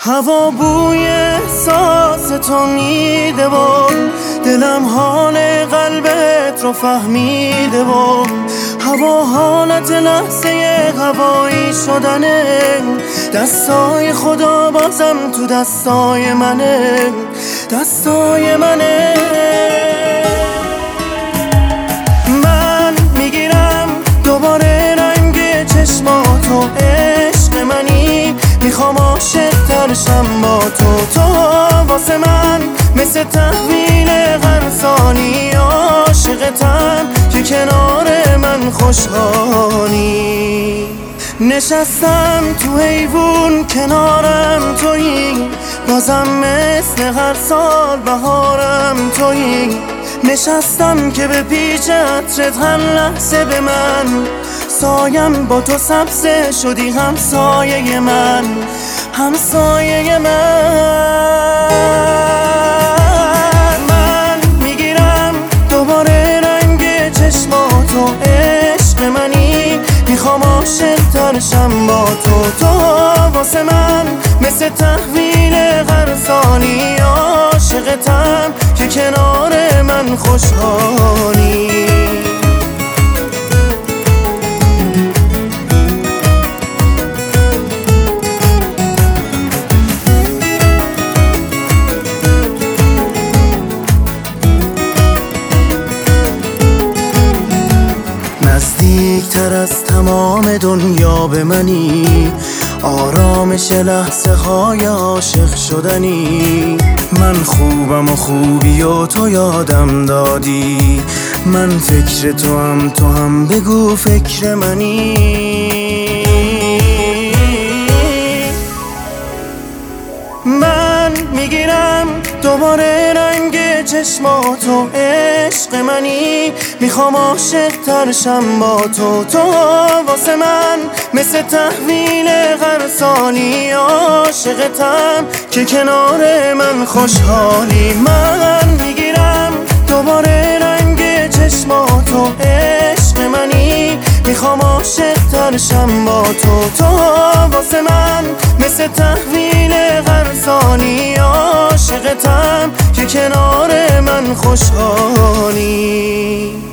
هوا بوی احساس تو میده و دلم حال قلبت رو فهمیده و هوا حالت لحظه هوایی شدنه، دستای خدا بازم تو دستای منه، دستای منه. من میگیرم دوباره رنگ چشماتو، عشق منی میخوام عاشق‌تر شم با تو واسه من مثل تحویل هر ثانی عاشقتم که کنار من خوشحالی. نشستم تو حیوون کنارم تویی، بازم مثل هر سال بهارم تویی. نشستم که به پیچ عطرت هر لحظه به من سایم با تو سبزه شدی همسایه من، همسایه من میگیرم دوباره رنگ چشماتو، عشق منی میخوام عاشق‌تر شم با تو واسه من مثل تحویل هر ثانی عاشقتم که کنار من خوشحالی. نزدیکتر از تمام دنیا به منی، آرامش لحظه های عاشق شدنی. من خوبم و خوبی و تو یادم دادی، من فکر تو هم بگو فکر منی. من میگیرم دوباره رنگ چشماتو، عشق منی میخوام عاشق‌تر شم با تو واسه من مثل تحویل هر ثانی عاشقتم که کنار من خوشحالی. من میگیرم دوباره رنگ چشماتو، عشق منی میخوام عاشق‌تر شم با تو واسه من مثل تحویل هر ثانی عاشقتم که کنار من خوشحالی.